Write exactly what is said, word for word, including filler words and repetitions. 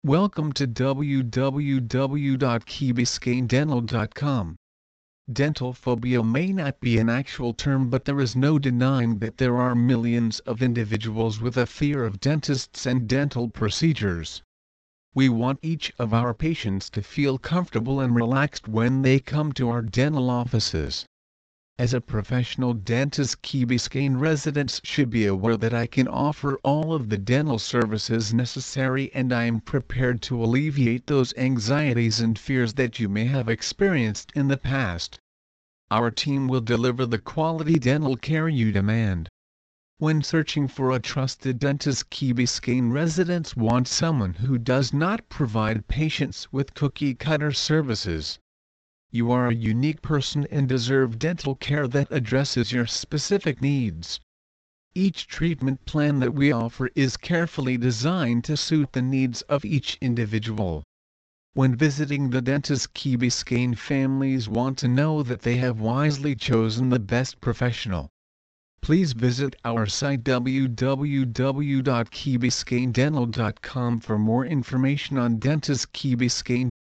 Welcome to w w w dot key biscayne dental dot com. Dental phobia may not be an actual term, but there is no denying that there are millions of individuals with a fear of dentists and dental procedures. We want each of our patients to feel comfortable and relaxed when they come to our dental offices. As a professional dentist, Key Biscayne residents should be aware that I can offer all of the dental services necessary, and I am prepared to alleviate those anxieties and fears that you may have experienced in the past. Our team will deliver the quality dental care you demand. When searching for a trusted dentist, Key Biscayne residents want someone who does not provide patients with cookie-cutter services. You are a unique person and deserve dental care that addresses your specific needs. Each treatment plan that we offer is carefully designed to suit the needs of each individual. When visiting the dentist, Key Biscayne families want to know that they have wisely chosen the best professional. Please visit our site w w w dot key biscayne dental dot com for more information on Dentist Key Biscayne.